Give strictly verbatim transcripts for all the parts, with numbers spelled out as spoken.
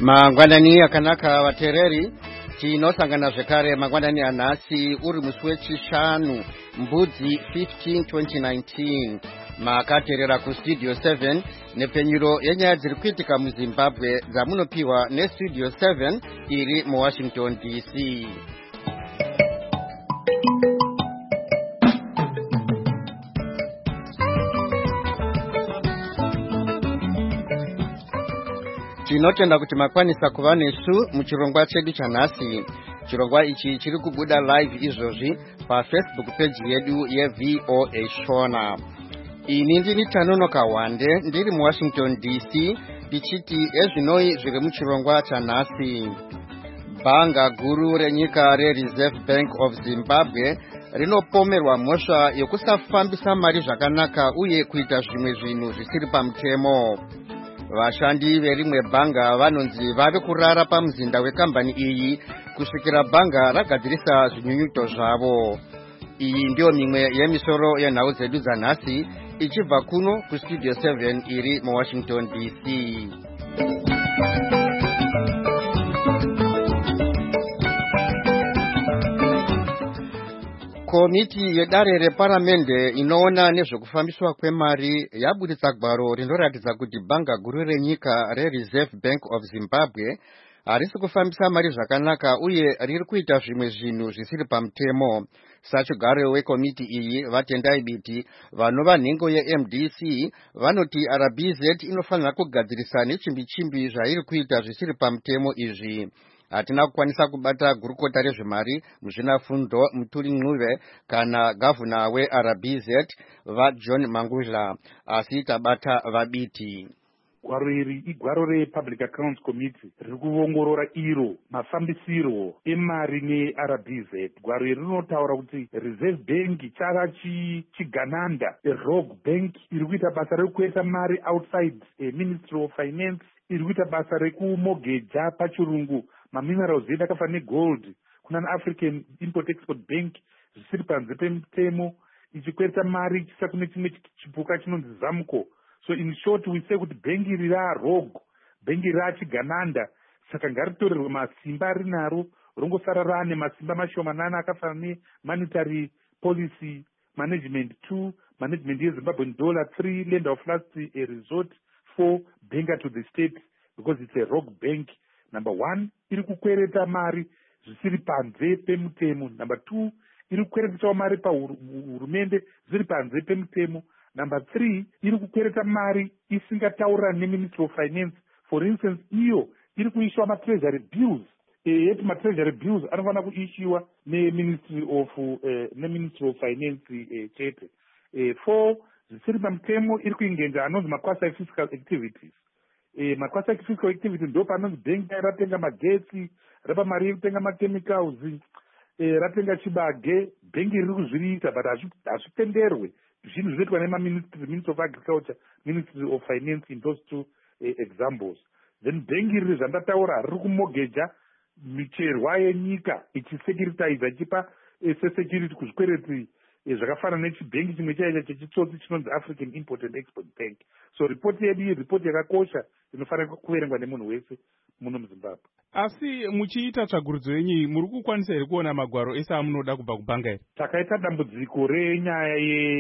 Mangwanani akanaka vatereri tinosangana zvekare mangwanani anhasi uri musi wechishanu mbudzi fifteen twenty nineteen makateerera kustudio seven nepenyuro yenyaya dziri kuitika muZimbabwe dzamunopiwa nestudio seven iri muWashington D C. Tinotenda kuti makwanisa kuva nesu muchirongwa chedu chanhasi. Chirongwa ichi chiri kubuda live izvozvi pafacebook page yedu yeV O A Shona. Ini ndini Tanonoka Wande ndiri muWashington D C ndichiti ezvinoi zviri muchirongwa chanhasi. Bhanga guru renyika reReserve Bank of Zimbabwe rinopomerwa mhosva yokusafambisa mari zvakanaka uye kuita zvimwe zvinhu zvisiri pamutemo. Vashandi verimwe bhanga vanonzi vave kurara pamuzinda wekambani iyi kusvikira bhanga ragadzirisa zvinyunyuto zvavo. Iyi ndiyo mimwe yemisoro yenhau dzedu dzanhasi ichibva kuno kustudio seven iri muWashington D C. Komiti yedare reparamende inoona nezvekufambiswa kwemari yabuditsa gwaro rinoratidza kuti bhanga guru renyika reReserve Bank of Zimbabwe harisi kufambisa mari zvakanaka uye riri kuita zvimwe zvinhu zvisiri pamutemo. Sachigaro wekomiti iyi vatendai biti vanova nhengo yeM D C vanoti R B Z inofanira kugadzirisa nechimbi chimbi zvairi kuita zvisiri pamutemo izvi. Hatina kukwanisa kubata gurukota rezvemari muzvinafundo Muturi Ncuve kana gavhuna weR B Z vaJohn Mangudla, asi tabata vabiti. Gwaro iri igwaro rePublic Accounts Committee riri kuongorora iro mafambisiro emari neR B Z. Gwaro iri rinotaura kuti Reserve Bank chava chigananda, rogue bank iri kuita basa rekuisa mari outside a Ministry of Finance, iri kuita basa rekumogeja pachirungu maminerals edu akafanana negold kuna African Import Export Bank zvisiri panze pemutemo, ichikwedza mari ichisa kune chimwe chipuka chinonzi Zamco. So in short we say kuti bhengi iri rarogue, bhengi iri rachigananda, saka ngaritorerwe masimba rinaro rongosara rane masimba mashomanana akafanana nemonetary policy management two, management yeZimbabwean dollar three, land of last a resort four, benga to the state because it's a rogue bank. Number one, iri kukwereta mari zvisiri panze pemutemo. Number two, iri kukwereta mari pahurumende zviri panze pemutemo. Number three, iri kukwereta mari isingataurana neMinistry of Finance. For instance, iyo iri kuishiwa ma-treasury bills. Eh, yeti ma-treasury bills anofanira kuishiwa neMinistry of uh, neMinistry of Finance eh, chete. Eh, four, zvisiri pamutemo iri kuingenza anonzi maquasi fiscal activities. Eh, makwasa fiscal activity ndo panonzi bhengi ratenga magetsi, rapa mari yekutenga machemicals, eh, ratenga chibage, bhengi riri kuzviita but hazvitenderwe. Zvinhu zvinoitwa nemaministry, Ministry of Agriculture, Ministry of Finance in those two eh, examples. Then bhengi riri zvandataura riri kumogeja micherwa yenyika ichisecuritize ichipa eh, security kuzvikwereti eh, zvakafanana nechibhengi chimwe chaicho chechitsotsi chinonzi African Import and Export Bank. So report yedu iyi report yakakosha inofanira kuverengwa nemunhu wese muno muZimbabwe. Asi muchiita tsvagurudzo yenyu muri kukwanisa here kuona magwaro ese amunoda kubva kubhanga iri? Takaita dambudziko renyaya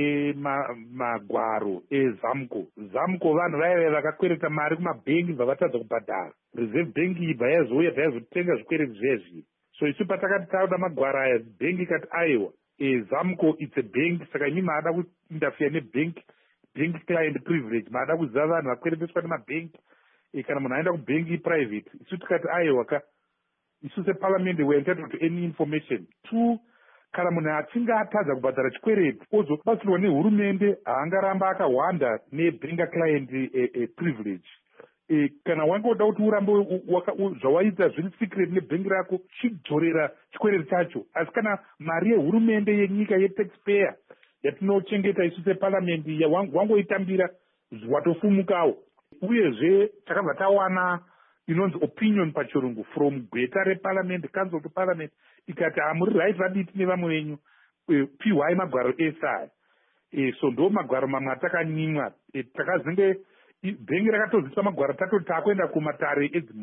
yemagwaro eZamco. Zamco vanhu vaive vakakwereta mari kumabhengi bvavatadza kubhadhara. Reserve Bank ibva yazouya bvayazotenga zvikwereti zvezvi. So isu patakati tauda magwaro aya bhengi ikati aiwa Zamco it's a bank, saka imi maada kuinterfere nebank bank client privilege, maada kuziva vanhu vakwereteswa nemabhengi e, kana munhu aenda kubhengi private. Isu tikati aiwa ka isu separliament we entitled to any information. Two, kana munhu achinge atadza kubhadhara chikwereti ozobatsirwa nehurumende haangaramba akahwanda nebank client e, e, privilege. E, kana wangoda kuti urambe zvawaita zviri secret nebhengi rako chidzorera chikwereti chacho. Asi kana mari yehurumende yenyika yetaxpayer yatinochengeta isu separliament wangoitambira watofumukawo. Uyezve takabva tawana inonzi opinion pachirungu from gweta reparliament, council to parliament, ikati hamuri right vaditi nevamwe venyu, piwai magwaro ese aya. E, so ndo magwaro mamwe atakanyimwa. E, takazenge bhengi rakatozipa magwaro tatoti takuenda kumatare edzimhosva.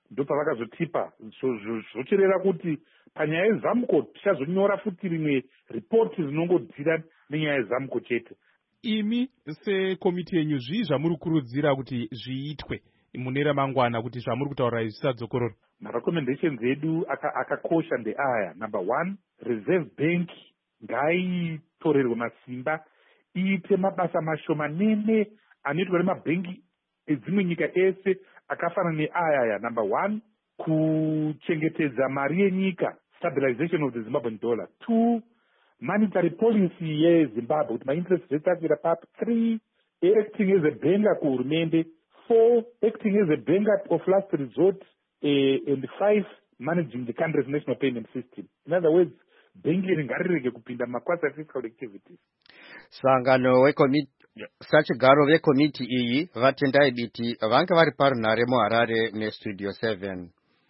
ndopavakazotipa zvocherera kuti panyaya yezamuko tichazonyora futi rimwe ripoti rinongodzira nenyaya yezamuko chete. Imi sekomiti yenyu zvii zvamuri kurudzira kuti zviitwe mune ramangwana kuti zvamuri kutaura izvi zvisadzokorora? Marecommendations edu akakosha ndeaya. Number one, Reserve Bank ngaitorerwe masimba iite mabasa mashomanene anoitwa nemabhengi edzimwe nyika ese akafanana neaya. Number one, kuchengetedza mari yenyika, stabilization of the Zimbabwean dollar. Two, monetary policy yeZimbabwe kuti ma-interest rates akwira papi. Three, acting as a banker kuhurumende. Four, acting as a banker of last resort. Uh, and five, managing the country's national payment system. In other words, bengi ringarirege kupinda makwasa fiscal activities. Sangano wekomiti sachigaro vekomiti iyi vatendai biti vanga vari parunhare muHarare nestudio seven.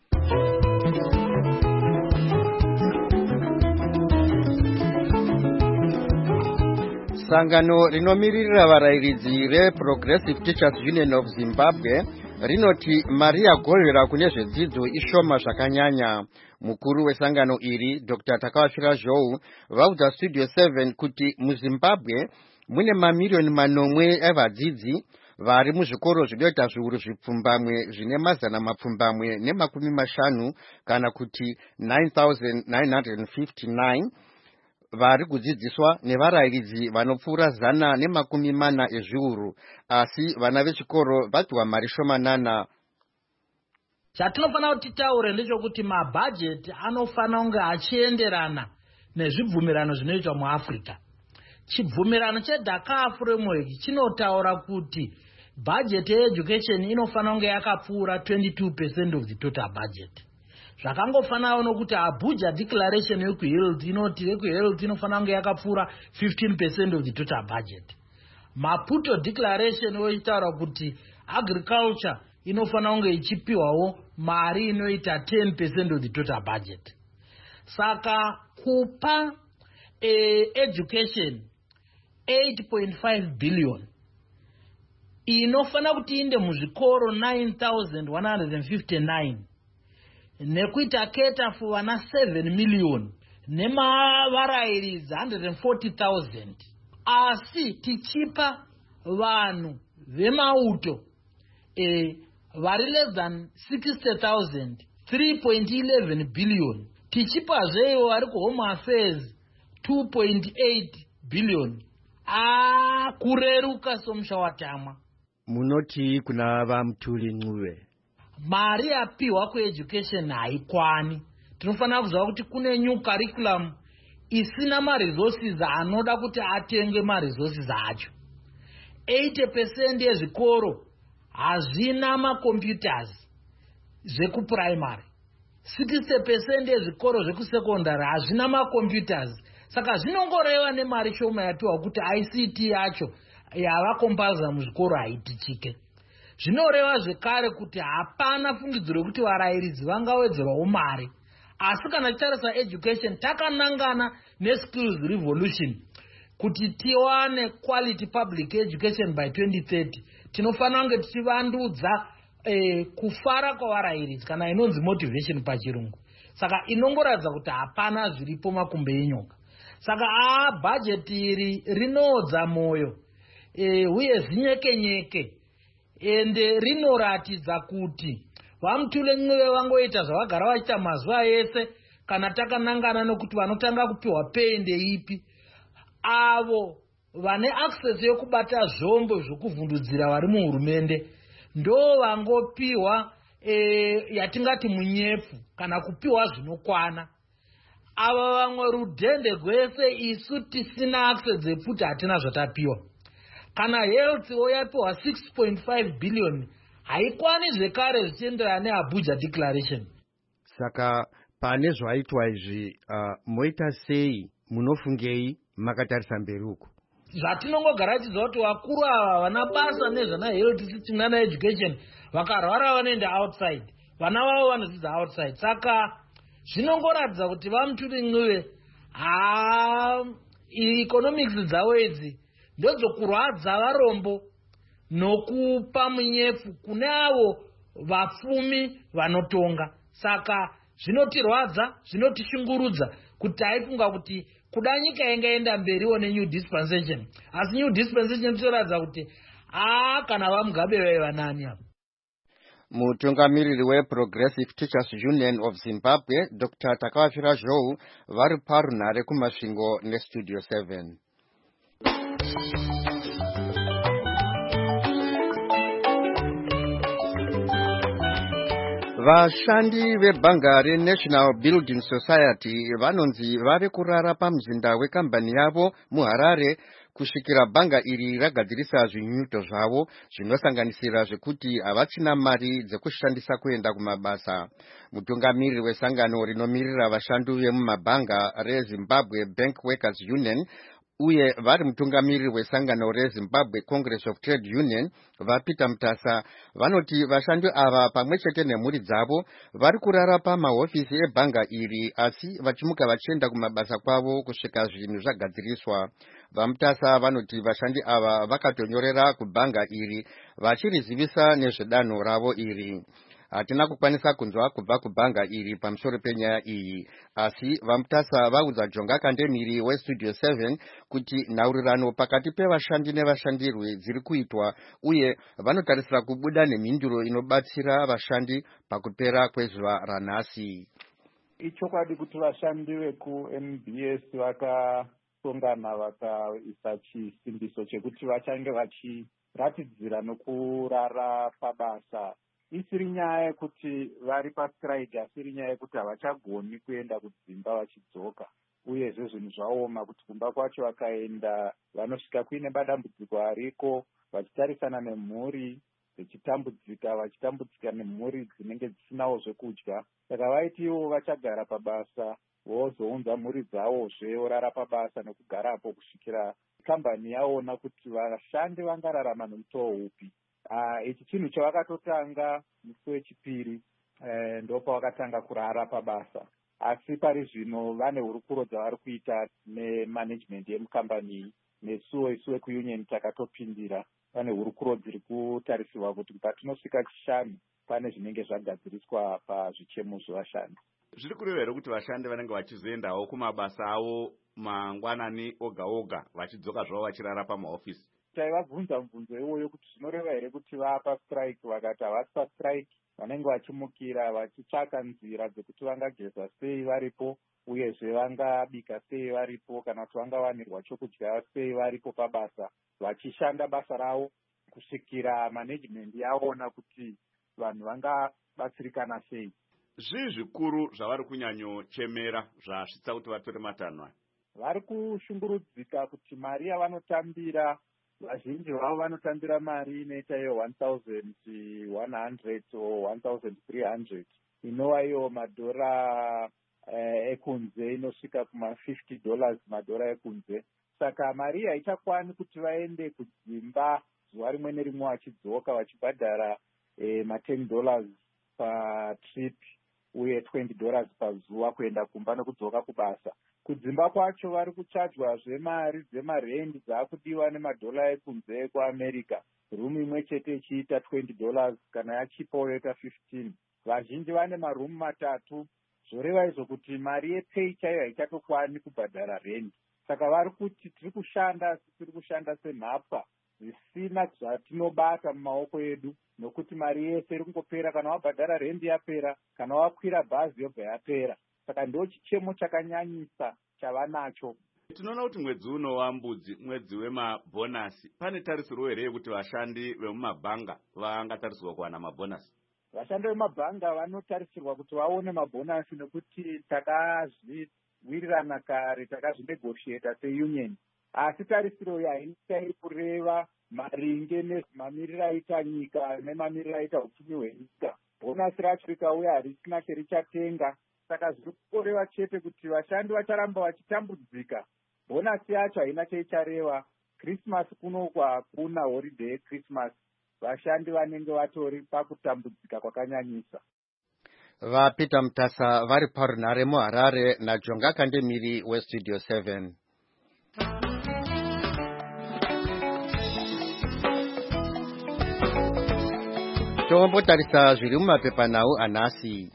Sangano rinomiririra varairidzi reProgressive Teachers Union of Zimbabwe rinoti mari yagorera kune zvedzidzo ishoma zvakanyanya. Mukuru wesangano iri Doctor Takawashira Zhou vaudza Studio seven kuti muZimbabwe mune mamiliyoni manomwe evadzidzi vari muzvikoro zvinoita zviuru zvipfumbamwe zvine mazana mapfumbamwe nemakumi mashanu kana kuti nine thousand nine hundred fifty-nine vari kudzidziswa nevarairidzi vanopfuura zana nemakumi mana ezviuru, asi vana vechikoro vapiwa mari shomanana. Chatinofanira kuti taure ndechekuti mabhajeti anofanira kunge achienderana nezvibvumirano zvinoitwa muAfrica. Chibvumirano cheDhaka Framework chinotaura kuti bhajeti yeeducation inofanira kunge yakapfuura twenty-two percent of the total budget. Zvakangofanana nokuti Abuja Declaration yekuhealth inoti yekuhealth inofanira kunge yakapfuura fifteen percent of the total budget. Maputo Declaration yoitaura kuti agriculture inofanira kunge ichipiwawo mari inoita ten percent of the total budget. Saka kupa eh, education eight point five billion inofanira kuti inde muzvikoro nine thousand one hundred fifty-nine nekuita keta for vana seven million nemavarairidzi one hundred forty thousand, asi tichipa vanhu vemauto eh, vari less than sixty thousand three point one one billion, tichipazve ivo vari kuhome affairs two point eight billion. Ah, kureruka somusha watamwa. Munoti kuna vamtuli Ncube mari yapiwa kueducation haikwani. Tinofanira kuziva kuti kune new curriculum isina maresources anoda kuti atenge maresources acho. eighty percent yezvikoro hazvina macomputers zvekuprimary, sixty percent yezvikoro zvekusekondari hazvina macomputers. Saka zvinongoreva nemari shoma yapiwa kuti I C T yacho yava compulsory muzvikoro haitichike. Zvinoreva zvekare kuti hapana fungidziro kuti varairidzi vangawedzerwawo mari. Asi kana titarisa education takanangana neskills revolution kuti tiwane quality public education by twenty thirty, tinofanira kunge tichivandudza eh, kufara kwavarairidzi kana inonzi motivation pachirungu. Saka inongoratidza kuti hapana zviripo makumbe enyoka. Saka a bhajeti iri rinoodza moyo e, uye zinyekenyeke ende rinoratidza kuti vamutule Ncube vangoita zvavagara vachiita mazuva ese. Kana takanangana nokuti vanotanga kupiwa pei ndeipi, avo vane access yokubata zvombo zvokuvhundudzira vari muhurumende ndo vangopiwa e, yatingati munyefu kana kupiwa zvinokwana. Ava vamwe rudhende gwese isu tisina access yekuti hatina zvatapiwa. Kana health yapiwa six point five billion haikwani zvekare zvichienderana neAbuja Declaration. Saka pane zvaitwa izvi uh, moita sei, munofungei makatarisa mberi uku? Zvatinongogara tichiziva kuti vakuru ava vana basa nezvana health system nana education vakarwara vanoenda outside, vana vavo vanodzidza outside. Saka zvinongoratidza kuti vamutuli Ncube ha economics dzavo idzi ndodzo kurwadza varombo nokupa munyefu kune avo vapfumi vanotonga. Saka zvinotirwadza, zvinotishungurudza kuti taifunga kuti kuda nyika ingaenda mberiwo nenew dispensation, asi new dispensation tinoratidza kuti aa kana vamugabe vaiva nani apa. Mutungamiriri weProgressive Teachers Union of Zimbabwe Doctor Takavafira Zhou vari parunhare kumasvingo nestudio seven. Vashandi vebhanga reNational Building Society vanonzi vave kurara pamzinda wekambani yavo muHarare kusvikira bhanga iri ragadzirisa zvinyunyuto zvavo zvinosanganisira zvekuti havachina mari dzekushandisa kuenda kumabasa. Mutungamiriri wesangano rinomirira vashandi vemumabhanga reZimbabwe Bank Workers Union uye vari mutungamiriri wesangano reZimbabwe Congress of Trade Union vaPeter Mutasa vanoti vashandi ava pamwe chete nemhuri dzavo vari kurara pamahofisi ebhanga iri asi vachimuka vachienda kumabasa kwavo kusvika zvinhu zvagadziriswa. VaMutasa vanoti vashandi ava vakatonyorera kubhanga iri vachirizivisa nezvedanho ravo iri. Hatina kukwanisa kunzwa kubva kubhanga iri pamusoro penyaya iyi, asi VaMutasa vaudza Jonga Kandemiri weStudio seven kuti nhaurirano pakati pevashandi nevashandirwi dziri kuitwa uye vanotarisira kubuda nemhinduro inobatsira vashandi pakupera kwezuva ranhasi. Ichokwadi kuti vashandi vekuM B S vakasongana vakaisa chisimbiso chekuti vachange vachiratidzira nokurara pabasa. Isiri nyaya yekuti vari pastrike, asi iri nyaya yekuti havachagoni kuenda kudzimba vachidzoka, uyezve zvinhu zvaoma kuti kumba kwacho vakaenda vanosvika kuine madambudziko ariko vachitarisana nemhuri dzichitambudzika, vachitambudzika nemhuri dzinenge dzisinawo zvekudya. Saka vaiti ivo vachagara pabasa vozounza mhuri dzavozve vorara pabasa nekugarapo kusvikira kambani yaona kuti vashandi vangararama nemutoo upi. Uh, ichi chinhu chavakatotanga musi wechipiri uh, ndo pavakatanga kurara pabasa, asi pari zvino vane hurukuro dzavari kuita nemanagement yemukambani iyi nesuwo isu vekuunion takatopindira. Pane hurukuro dziri kutarisirwa kuti patinosvika chishanu pane zvinenge zvagadziriswa pazvichemo zvevashandi. Zviri kureva here kuti vashandi vanenge vachizoendawo kumabasa avo mangwanani oga oga vachidzoka zvavo vachirara pamahofisi? Taivabvunza mubvunzo iwoyo kuti zvinoreva here kuti vapa strike, vakati havasi pastrike, vanenge vachimukira vachitsvaka nzira dzekuti vangageza sei varipo uyezve vangabika sei varipo kana kuti vangawanirwa chokudya sei varipo pabasa vachishanda basa ravo kusvikira management yaona kuti vanhu vangabatsirikana sei. Zvii zvikuru zvavari kunyanyochemera zvasvitsa kuti vatore matanho? Vari kushungurudzika kuti mari yavanotambira, vazhinji vavo vanotambira mari inoita iyo one thousand one hundred or one thousand three hundred, inova iyo madhora eh, ekunze inosvika kuma fifty dollars madhora ekunze. Saka mari haichakwani kuti vaende kudzimba zuva rimwe nerimwe vachidzoka vachibhadhara eh, ma ten dollars patrip uye twenty dollars pazuva kuenda kumba nekudzoka kubasa. Kudzimba kwacho vari kuchajwazve mari dzemarendi dzaakudiwa nemadhora ekunze ekuAmerica. Rumu imwe chete ichiita twenty dollars kana yachipawo yoita fifteen. Vazhinji vane marumu matatu, zvoreva izvo kuti mari yepei chaiyo haichatokwanyi kubhadhara rendi. Saka vari kuti tiri kushanda asi tiri kushanda senhapwa zvisina zvatinobata mumaoko edu, nokuti mari yese iri kungopera kana wabhadhara rendi yapera, kana wakwira bhazi yobva yapera. Saka ndo chichemo chakanyanyisa chavanacho. Tinoona kuti mwedzi uno wambudzi, mwedzi wemabhonasi. Pane tarisiro here yekuti vashandi vemumabhanga vangatarisirwa kuwana mabhonasi? Vashandi vemumabhanga vanotarisirwa kuti vaone mabhonasi nekuti takazviwirirana kare, takazvinegotiata seunion. Asi tarisiro iyi haina iri kureva maringe nemamiriro aita nyika nemamiriro aita upfumi hwenyika. Bhonasi racho rikauya harisina cherichatenga. Saka zviri kureva chete kuti vashandi vacharamba vachitambudzika. Bhonasi yacho haina cheichareva. Christmas kunoku hakuna holiday yeChristmas. Vashandi vanenge vatori pakutambudzika kwakanyanyisa. VaPeter Mutasa vari parunhare muHarare naJonga Kandemiri weStudio seven. tombotarisa zviri mumapepanhau anhasi.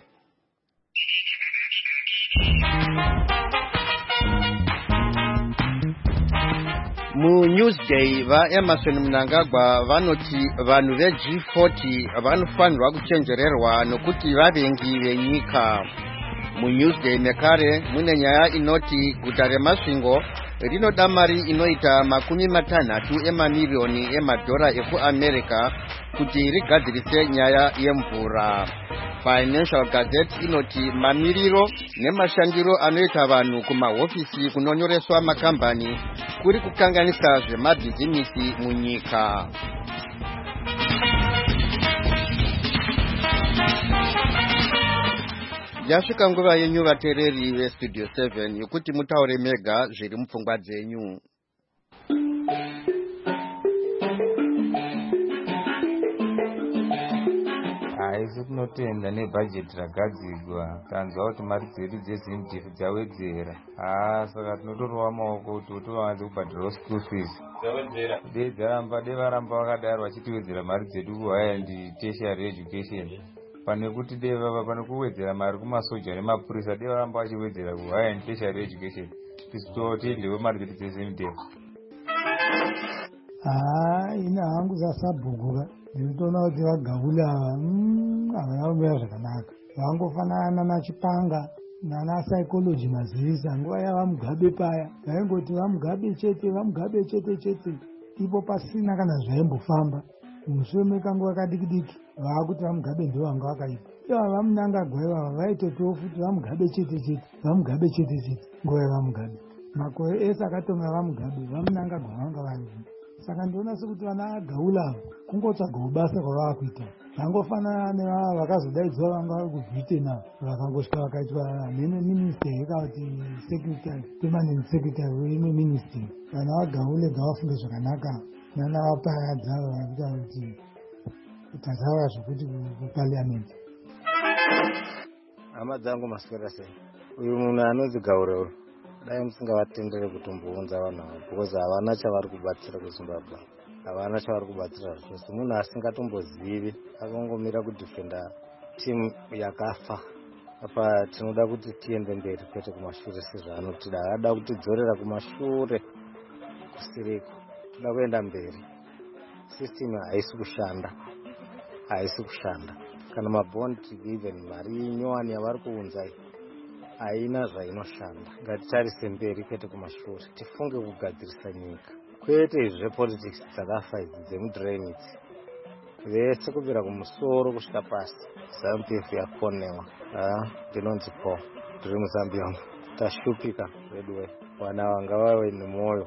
muNewsday vaEmerson Mnangagwa vanoti vanhu veG forty vanofanirwa kuchenjererwa nokuti vavengi venyika. muNewsday mekare mune nyaya inoti guta reMasvingo rinoda mari inoita makumi matanhatu emamirioni emadhora ekuAmerica kuti rigadzirise nyaya yemvura. Financial Gazette inoti mamiriro nemashandiro anoita vanhu kumahofisi kunonyoreswa makambani kuri kukanganisa zvemabhizinisi munyika. Yasvika nguva yenyu vateereri veStudio seven yokuti mutaure mega zviri mupfungwa dzenyu. haisi kunotenda nebhajeti ragadzirwa tanzwa kuti mari dzedu dzezimdif dzawedzera. haa saka tinotorova maoko kuti totovanze kubhadhirawo school fees dei dzaramba dei varamba vakadaro vachitiwedzera mari dzedu kuhaya ndi tertiary education pane kuti dei vava pane kuwedzera mari kumasoja nemapurisa dei varamba vachiwedzera kuhaya ndi tertiary education tisitotidlewo mari dzedu dzezimdif. haa ina hangu zasabhuguka ndinotoona kuti vagaula havana kumira zvakanaka. vangofanana nachipanga nana psychology mazivisa nguva yava mugabe paya vaingoti vamugabe chete vamugabe chete chete ipo pasina kana zvaimbofamba. mushure mekanguva kadiki-diki vaakuti vamugabe ndo vanga vakaipa. iva vaMnangagwa ivava vaitotiwo futi vamugabe chete chete vamugabe chete chete nguva yavamugabe. makore ese akatonga vamugabe vaMnangagwa vanga vangi. saka ndinoona sekuti vana agaula kungotsvagawo basa kwavava kuita. vangofanana nevava vakazodaidzwa vanga vari kubritena vakangosvika vakaitwa nene minister yakati secretary permanent secretary weimwe ministry. vana vagaule gavafunge zvakanaka nana vaparadza vakaita kuti kutasaura zvokuti kupaliamenti. hama dzangu maswera sei uyu munhu anonzi Gauro dai musingavatendere kutombounza vanhu avo because havana chavari kubatsira kuZimbabwe havana chavari kubatsira zvose. munhu asingatombozivi akangomira kudhifenda timu yakafa. apa tinoda kuti tiende mberi kwete kumashure sezvaanotida. ada kutidzorera kumashure kusiriko toda kuenda mberi. system haisi kushanda haisi kushanda kana mabondi even mari nyowani yavari kuunzai haina zvainoshanda. ngatitarise mberi kwete kumashure tifunge kugadzirisa nyika kwete zvepolitics dzakafa idzi dzemudrain idzi vese kubvira kumusoro kusvika pasi. ZANU-P F yakonewa. ndinonzi Paul ndiri muZambia. tashupika redway vana vanga vave nemwoyo.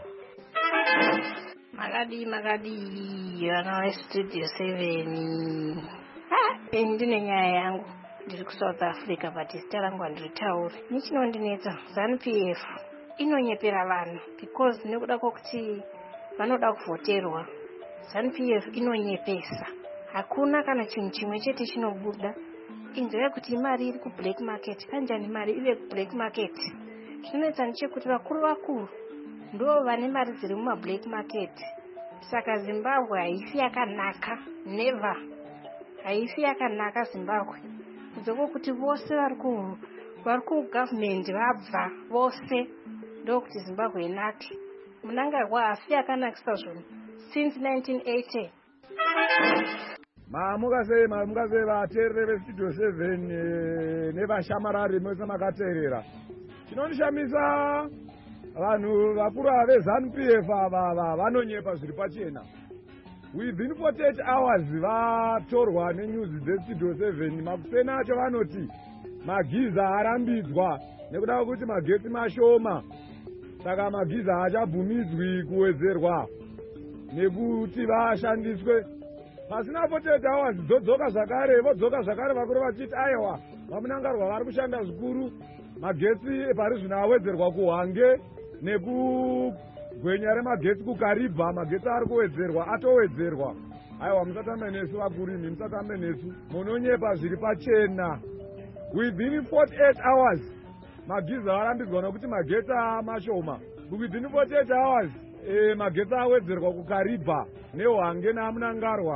makadi makadi vana veStudio seven. ha ndine nyaya yangu ndiri kuSouth Africa but zita rangu handiritauri. nichinondinetsa ZANU-P F inonyepera vanhu because nekuda kwokuti vanoda kuvhoterwa. ZANU-P F inonyepesa. hakuna kana chinhu chimwe chete chinobuda. inzwa kuti mari iri kublack market kanjani mari ive kublack market. zvinonetsa nechekuti vakuru vakuru ndo vane mari dziri mumablack market. saka Zimbabwe haisi yakanaka. never haisi yakanaka Zimbabwe. kuzoko kuti vose vari ku vari kugovernment vabva vose ndokuti Zimbabwe inake. Mnangagwa hafi yakanakisa zvinhu since nineteen eighty. mamukasei mamukasei vateereri veStudio seven nevashamarari mose makateerera. chinondishamisa vanhu vakuru ava veZANU-P F ava vanonyepa zviri pachena. within forty-eight hours vatorwa nenyuzi dzeStudio seven. makuseni acho vanoti magiza arambidzwa nekuda kwekuti magetsi mashoma saka magiza haachabvumidzwi kuwedzerwa nekuti vashandiswe. pasina forty-eight hours dzodzoka zvakare vodzoka zvakare vakuru vachiti aiwa vaMnangagwa vari kushanda zvikuru. magetsi pari zvino awedzerwa kuHwange nekugwenya remagetsi kuKaribha. magetsi ari kuwedzerwa atowedzerwa. aiwa musatambe nesu vakurimi musatambe nesu munonyepa zviri pachena. within forty-eight hours magiza arambidzwa nokuti magetsi amashoma. within forty-eight hours e, magetsi awedzerwa kuKaribha neHwange naMnangagwa.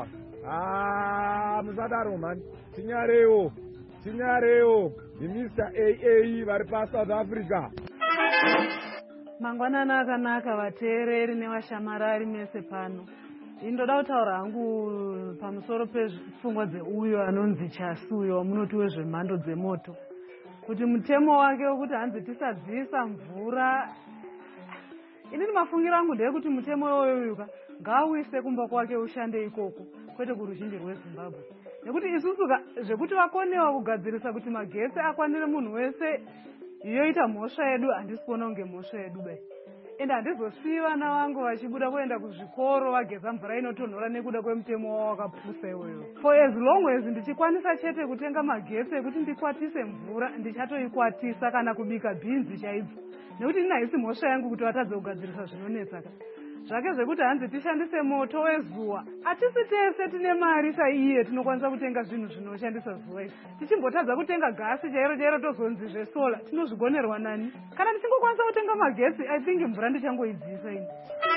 Ah, musadaro mani. Tinyarewo. Tinyarewo. Mister A A vari paSouth Africa. Mangwanana akanaka vateereri nevashamarari mese pano. Indoda kutaura hangu pamusoro pepfungwa dzeuyo anonzi Chasuyo wamunoti wezvemhando dzemoto. Kuti mutemo wake wekuti hanzi tisadzisa mvura. Inini mafungiro angu ndeyekuti mutemo iwoyoyo ngauise kumba kwake ushande ikoko kwete kuruzhinji rweZimbabwe. Nekuti isusu zvekuti vakonewa kugadzirisa kuti magetsi akwanire munhu wese yoita mhosva yedu handisi kuona kunge mhosva yedu bai. Ende handizosii vana vangu vachibuda kuenda kuzvikoro vageza mvura inotonhora nekuda kwemutemo wavo wakapusa iwoyo. For as long as ndichikwanisa chete kutenga magetsi ekuti ndikwatise mvura ndichatoikwatisa kana kubika bhinzi chaidzo. Nekuti ini haisi mhosva yangu kuti vatadze kugadzirisa zvinonetsa ka. Zvake zvekuti hanzi tishandise moto wezuva. Hatisi tese tine mari saiye tinokwanisa kutenga zvinhu zvinoshandisa zuva izvi. Tichimbotadza kutenga gasi chairo chairo tozonzi zvesola tinozvigonerwa nani. Kana tisingokwanisa kutenga magetsi I think mvura ndichangoidzisa ini.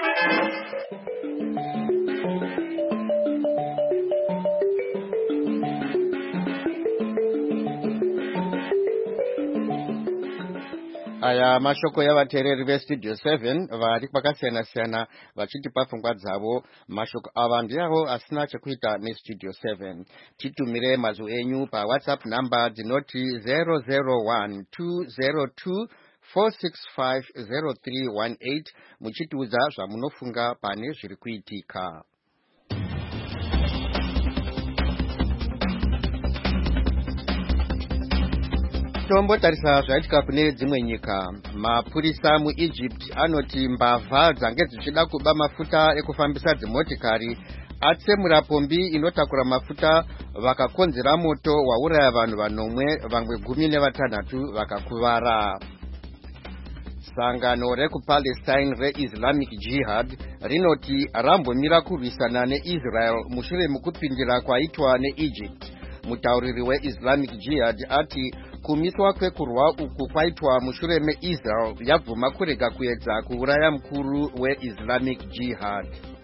Aya mashoko yavateereri vestudio seven vari kwakasiyana siyana vachitipa pfungwa dzavo. Mashoko ava ndiavo asina chekuita nestudio seven. Titumire mazwi enyu pawhatsapp namba dzinoti zero zero one two zero two four six five zero three one eight muchitiudza zvamunofunga pane zviri kuitika. Tombotarisa zvaitika kune dzimwe nyika. Mapurisa muEgypt anoti mbavha dzange dzichida kuba mafuta ekufambisa dzimotikari atsemura pombi inotakura mafuta vakakonzera moto wauraya vanhu vanomwe vamwe gumi nevatanhatu vakakuvara. Sangano rekuPalestine reIslamic Jihad rinoti rambomira kurwisana neIsrael mushure mekupindira kwaitwa neEgypt. Mutauriri weIslamic Jihad ati kumiswa kwekurwa uku kwaitwa mushure meIsrael yabvuma kurega kuedza kuuraya mukuru weIslamic Jihad.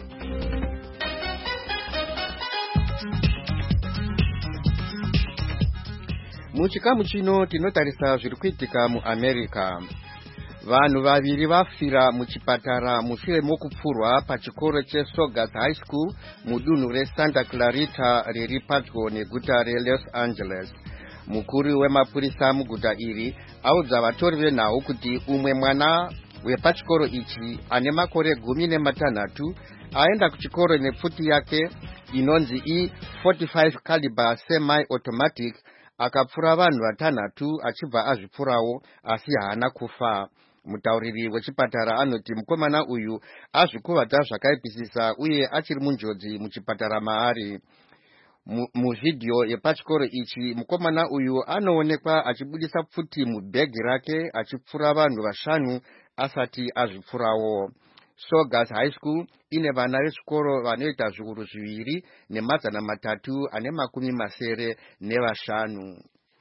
Muchikamu chino tinotarisa zviri kuitika muAmerica. Vanhu vaviri vafira muchipatara mushure mokupfurwa pachikoro cheSaugus High School mudunhu reSanta Clarita riri padyo neguta reLos Angeles. Mukuru wemapurisa muguta iri audza vatori venhau kuti umwe mwana wepachikoro ichi ane makore gumi nematanhatu aenda kuchikoro nepfuti yake inonzi E forty-five caliber semi-automatic akapfura vanhu vatanhatu achibva azvipfurawo asi haana kufa. Mutauriri wechipatara anoti mukomana uyu azvikuvadza zvakaipisisa uye achiri munjodzi muchipatara maari. Muvhidhiyo yepachikoro ichi mukomana uyu anoonekwa achibudisa pfuti mubhegi rake achipfura vanhu vashanu asati azvipfurawo. Saugus High School ine vana vezvikoro vanoita zviuru zviviri nemazana matatu ane makumi masere nevashanu.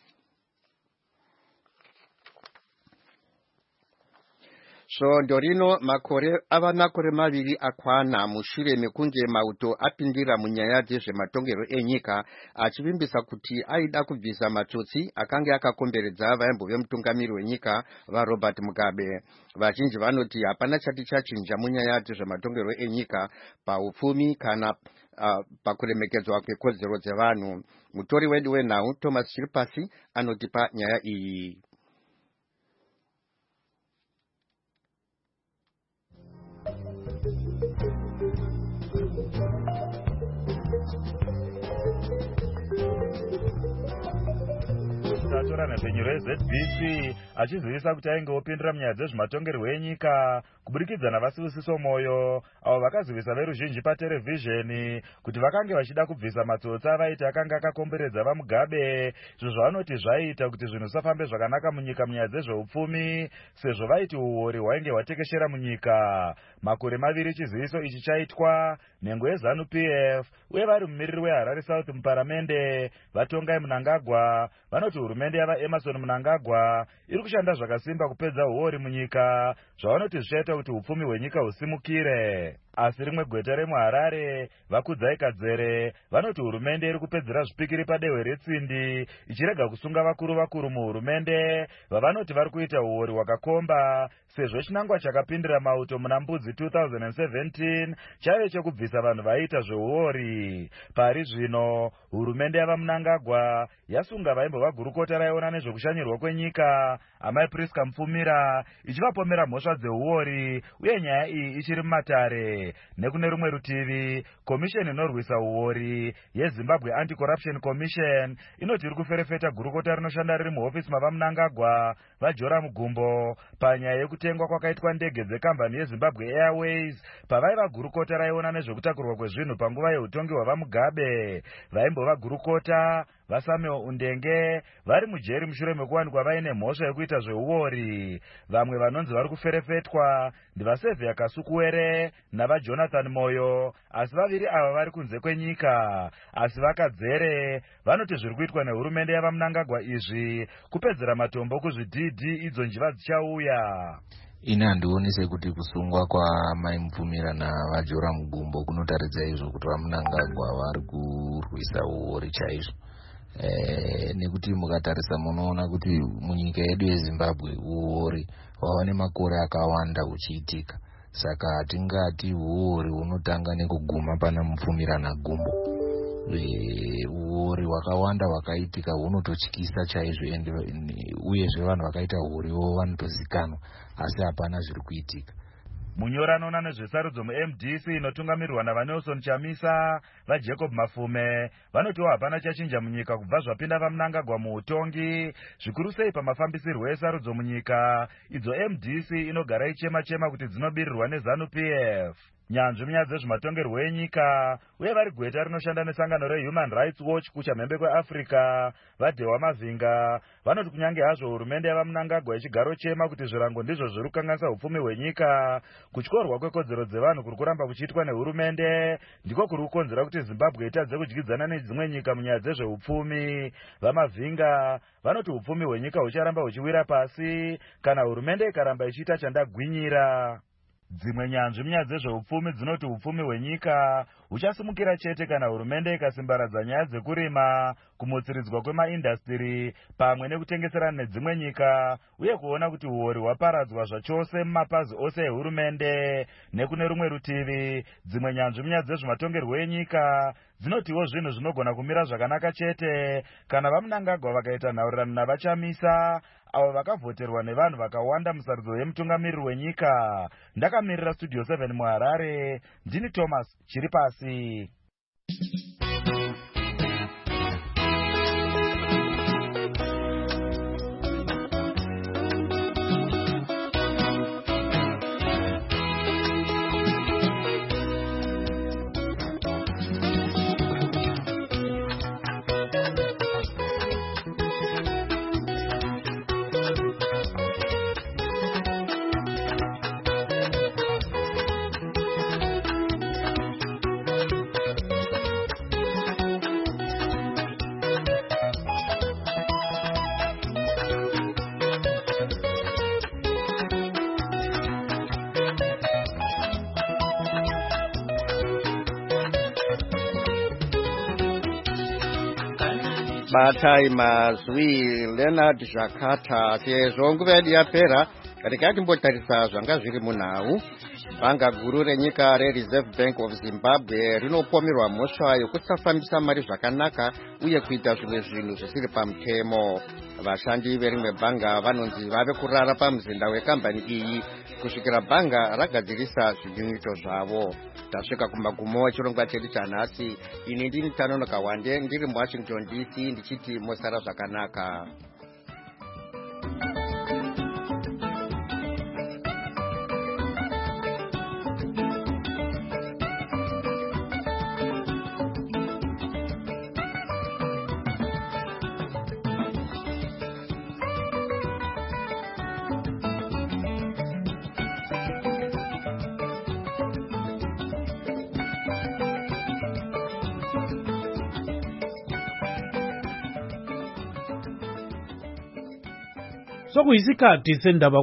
So ndorino makore ava makore maviri akwana mushure mekunge mauto apindira munyaya dzezvematongero enyika achivimbisa kuti aida kubvisa matsotsi akanga akakomberedza vaimbo vemutungamiri wenyika vaRobert Mugabe. Vazhinji vanoti hapana chati chachinja munyaya dzezvematongero enyika paupfumi kana uh, pakuremekedzwa kwekodzero dzevanhu. Mutori wedu wenhau Thomas Chiripasi anotipa nyaya iyi. Tatora napenyu reZ B C achizivisa kuti ainge opindira munyaya dzezvematongerwo enyika kubudikidza navasibusiso moyo avo vakazivisa veruzhinji paterevhizheni kuti vakange vachida kubvisa matsotsi avaiti akanga akakomberedza vaMugabe, izvo zvavanoti zvaita kuti zvinhu zvisafambe zvakanaka munyika munyaya dzezveupfumi sezvo vaiti uori hwainge hwatekeshera munyika. Makore maviri chiziviso ichi chaitwa nhengo yeZanu P F uye vari mumiriri weHarare South muparamende vaTongai Mnangagwa vanoti hurumende yava Emerson Mnangagwa iri kushanda zvakasimba kupedza uori munyika, zvavanoti zvichaita vanoita kuti upfumi hwenyika husimukire. Asi rimwe gweta remuHarare, Vakudzai Kadzere, vanoti hurumende iri kupedzera zvipikiri padehwe retsindi ichirega kusunga vakuru vakuru muhurumende vavanoti vari kuita uori hwakakomba, sezvo chinangwa chakapindira mauto muna Mbudzi two thousand seventeen chaive chekubvisa vanhu vaiita zveuori. Pari zvino hurumende yava Mnangagwa yasunga vaimbova gurukota raiona nezvekushanyirwa kwenyika Amai Priska Mupfumira ichivapomera mhosva dzeuori, uye nyaya iyi ichiri mumatare. Nekune rumwe rutivi, komisheni inorwisa uori yeZimbabwe Anti-Corruption Commission inoti iri kuferefeta gurukota rinoshanda riri muhofisi mava Mnangagwa vaJoram Gumbo panyaya yekutengwa kwakaitwa ndege dzekambani yeZimbabwe Airways pavaiva gurukota raiona nezvekutakurwa kwezvinhu panguva yeutongi hwava Mugabe. Vaimbova gurukota vaSamuel Undenge vari mujeri mushure mekuwanikwa vaine mhosva yekuita zveuori. Vamwe vanonzi vari kuferefetwa ndivaSevhia Kasukuwere navaJonathan Moyo, asi vaviri ava vari kunze kwenyika. Asi Vakadzere vanoti zviri kuitwa nehurumende yava Mnangagwa izvi kupedzera matombo kuzvidhidhi idzo njiva dzichauya. Ine handioni sekuti kusungwa kwaMai Mupfumira navaJoram Gumbo kunotaridza izvo kuti vaMnangagwa vari kurwisa uori chaizvo. E, nekuti mukatarisa munoona kuti munyika yedu yeZimbabwe uori wava nemakore akawanda uchiitika. Saka hatingati uori unotanga nekuguma pana Mupfumira naGumbo. E, uori wakawanda wakaitika hunototyisa chaizvo, uyezve vanhu vakaita uoriwo vanotozikanwa, asi hapana zviri kuitika. Munyoranona nezvesarudzo mu-M D C inotungamirirwa navaNelson Chamisa vaJacob Mafume vanotiwo hapana chachinja munyika kubva zvapinda vaMnangagwa muutongi, zvikuru sei pamafambisirwo esarudzo munyika idzo M D C inogara ichema-chema kuti dzinobirirwa neZANU P F. Nyanzvi munyaya dzezvematongerwo enyika uye vari gweta rinoshanda nesangano reHuman Rights Watch kuchamhembe kweAfrica vaDhewa Mavhinga vanoti kunyange hazvo hurumende yava Mnangagwa ichigaro chema kuti zvirango ndizvo zviri kukanganisa upfumi hwenyika, kutyorwa kwekodzero dzevanhu kuri kuramba kuchiitwa nehurumende ndiko kuri kukonzera kuti Zimbabwe itadze kudyidzana nedzimwe nyika munyaya dzezveupfumi. VaMavhinga vanoti upfumi hwenyika hucharamba huchiwira pasi kana hurumende ikaramba ichiita chandagwinyira. Dzimwe nyanzvi munyaya dzezveupfumi dzinoti upfumi hwenyika huchasimukira chete kana hurumende ikasimbaradza nyaya dzekurima, kumutsiridzwa kwemaindastiri pamwe nekutengeserana nedzimwe nyika, uye kuona kuti uori hwaparadzwa zvachose mumapazi ose ehurumende. Nekune rumwe rutivi, dzimwe nyanzvi munyaya dzezvematongerwo enyika dzinotiwo zvinhu zvinogona kumira zvakanaka chete kana vaMnangagwa vakaita nhaurirano navaChamisa avo vakavhoterwa nevanhu vakawanda musarudzo yemutungamiriri wenyika. Ndakamirira Studio seven muHarare, ndini Thomas Chiripasi. Batai mazwi Leonard Zhakata sezvo nguva yedu yapera katika timbotarisa zvanga zviri munhau. Bhanga guru renyika reReserve Bank of Zimbabwe rinopomerwa mhosva yokusafambisa mari zvakanaka uye kuita zvimwe zvinhu zvisiri pamutemo. Vashandi verimwe bhanga vanonzi vave kurara pamuzinda wekambani iyi kusvikira bhanga ragadzirisa zvinyunyuto zvavo. Tasvika kumagumo echirongwa chedu chanhasi. Ini ndini Tanonoka Wande ndiri muWashington D C ndichiti musara zvakanaka. Sokuyisikhathi sendaba